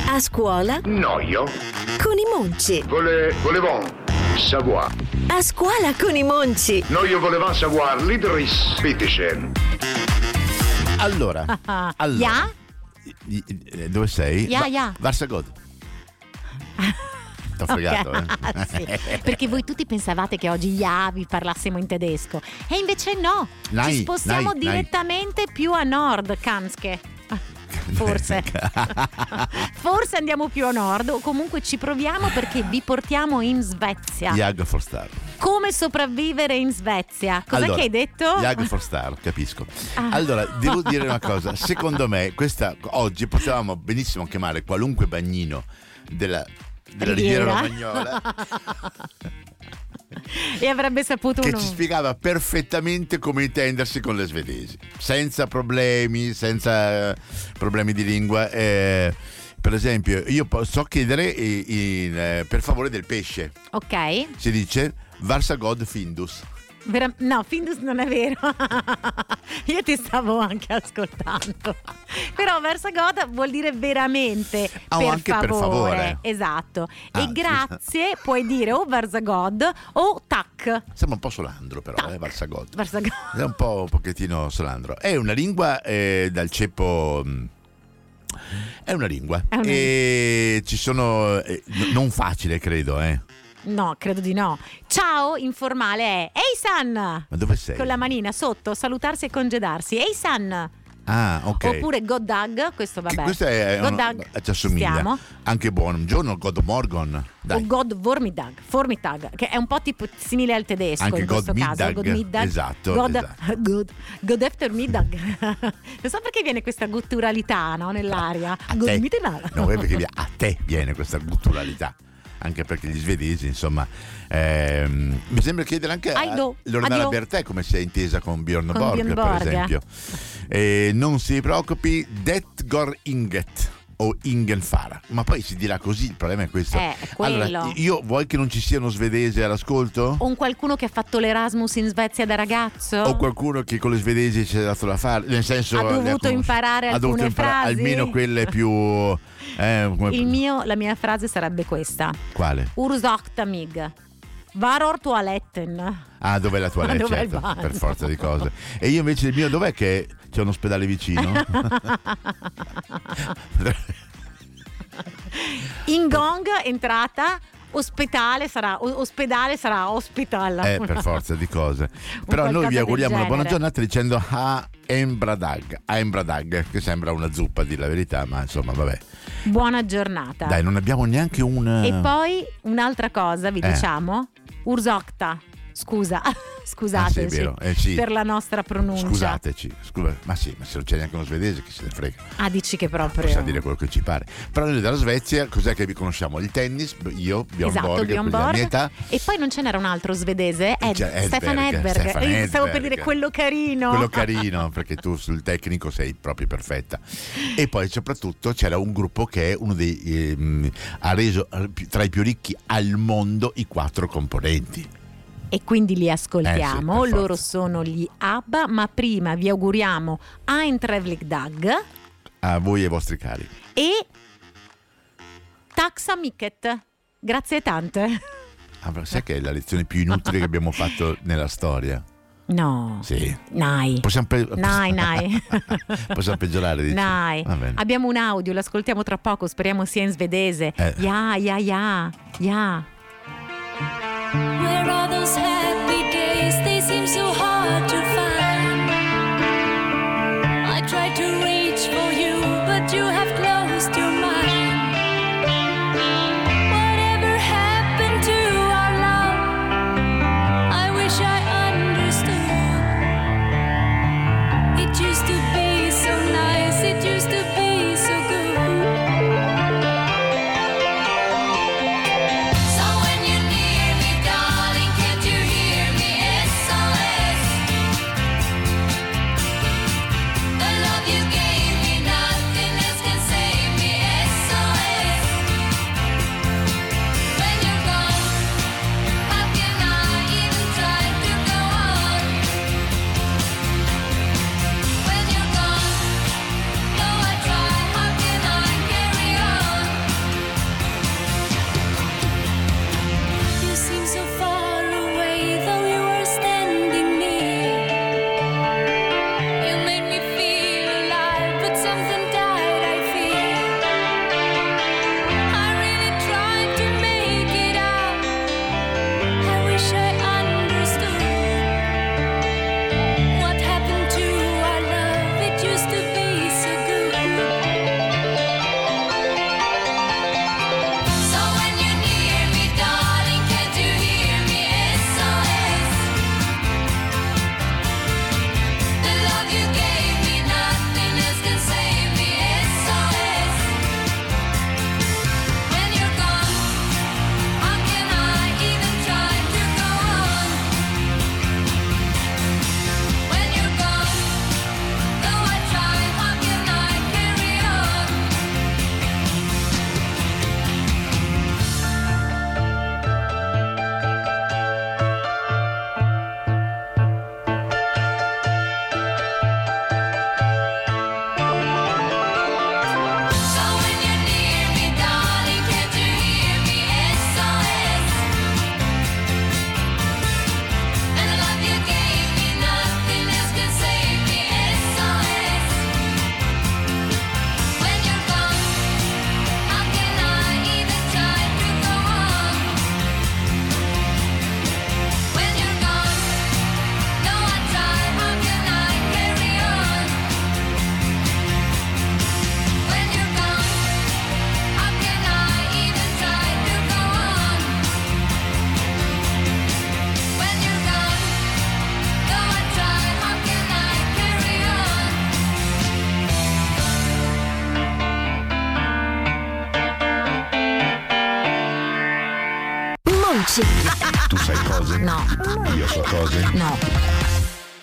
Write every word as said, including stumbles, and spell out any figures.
A scuola? Noio. Con i Monci. Vole, volevamo savoir. A scuola con i Monci. Noio volevamo savoir l'Idris. Bitteschön. Allora, allora. Ja? I- i- Dove sei? Ja, Va- ja. Varsagod. T'ho fregato, Ok, eh? sì, perché voi tutti pensavate che oggi ja vi parlassimo in tedesco e invece no, Nein, ci spostiamo nein, direttamente più a nord, Kanske. Forse forse andiamo più a nord o comunque ci proviamo perché vi portiamo in Svezia. Jag for Star. Come sopravvivere in Svezia? Cos'è Allora, che hai detto? Jag for Star, capisco. Ah. Allora, devo dire una cosa. Secondo me, questa oggi potevamo benissimo chiamare qualunque bagnino della, della Riviera Riviera. Romagnola E avrebbe saputo che uno. ci spiegava perfettamente come intendersi con le svedesi, senza problemi, senza eh, problemi di lingua. Eh, per esempio, io posso chiedere in- in, eh, per favore del pesce. Ok. Si dice Varsagod Findus. Vera- no, Findus non è vero. Io ti stavo anche ascoltando. Però Versagoda vuol dire veramente Ah, o per, anche favore. per favore. Esatto. Ah, E grazie puoi dire o Versagod o tac. Sembra un po' solandro però, Tac. eh, Varsagod. Versagod. È un po' un pochettino solandro. È una lingua eh, dal ceppo. mh, È una lingua. È una e ci sono. eh, n- non facile, credo, eh. No, credo di no. Ciao informale è Ehi San. Ma dove sei? Con la manina sotto, salutarsi e congedarsi. Ehi San. Ah, ok. Oppure God Dag, questo Che vabbè. questo è God uno- Dag, ci assomiglia. stiamo. Anche buongiorno, God Morgon. Dai. O God Vormittag, Vormittag, che è un po' tipo simile al tedesco Anche in God questo caso. Middag. God Middag. Esatto, God, esatto. God, God after Middag. Non so perché viene questa gutturalità, no, nell'aria. A God te. Middag. No, è perché vi- a te viene questa gutturalità. Anche perché gli svedesi, insomma, ehm, mi sembra chiedere anche a Aido, Loredana addio. Bertè come si è intesa con Björn Con Borg, Björn per Borg. esempio. Eh, non si preoccupi, det går inget o ingen fara. Ma poi si dirà così, il problema è questo. Eh, è quello. Allora, io vuoi che non ci sia uno svedese all'ascolto? O un qualcuno che ha fatto l'Erasmus in Svezia da ragazzo? O qualcuno che con le svedesi ci ha dato da fare, nel senso Ha le dovuto conosci- imparare ha dovuto alcune imparare frasi? almeno quelle più eh, come- Il mio, la mia frase sarebbe questa. quale? Ursachtamig. Varor toaletten. Ah, dov'è la toilette? Dov'è il Certo, bagno? per forza di cose. E io invece il mio dov'è che c'è un ospedale vicino? In gong, entrata, ospedale sarà, o- ospedale sarà hospital. Eh, per forza di cose. Però noi qualcosa vi del auguriamo una buona genere. giornata dicendo a Embradag, a Embradag, che sembra una zuppa, a dire la verità, ma insomma, vabbè. Buona giornata. Dai, non abbiamo neanche un E poi un'altra cosa vi Eh. diciamo, Ursocta. Scusa, scusateci Ah, sì, è vero, eh, sì. per la nostra pronuncia. Scusateci, scusa, ma sì, ma se non c'è neanche uno svedese, chi se ne frega? Ah, dici che proprio. Possiamo dire quello che ci pare. Però noi dalla Svezia, cos'è che vi conosciamo? Il tennis, io, Björn Esatto, Borg, Björn per la mia Borg. età. E poi non ce n'era un altro svedese, Ed, C'è Stefan Edberg, Edberg. Stefan Io stavo per Edberg. dire quello carino. Quello carino, perché tu sul tecnico sei proprio perfetta. E poi soprattutto c'era un gruppo che è uno dei ehm, ha reso eh, tra i più ricchi al mondo i quattro componenti. E quindi li ascoltiamo. Eh sì, per Loro forza. sono gli ABBA, ma prima vi auguriamo Ein Trevlig Dag A voi e ai vostri cari. e Taxa Miket. Grazie tante. Ah, ma sai che è la lezione più inutile che abbiamo fatto nella storia? No. Sì. Nai. Possiamo, pe- Nai, nai. Possiamo peggiorare, dici? Nai. Va bene. Abbiamo un audio, lo ascoltiamo tra poco, speriamo sia in svedese. Eh. Ya, ya, ya, ya. Where are those happy days? They seem so hard to find. I tried to reach for you, but you have closed your mind. Whatever happened to our love? I wish I understood. It used to be so nice, it used to be so good. So when you're near me, darling, can't you hear? Monci. Tu sai cose? No. Io so cose? No.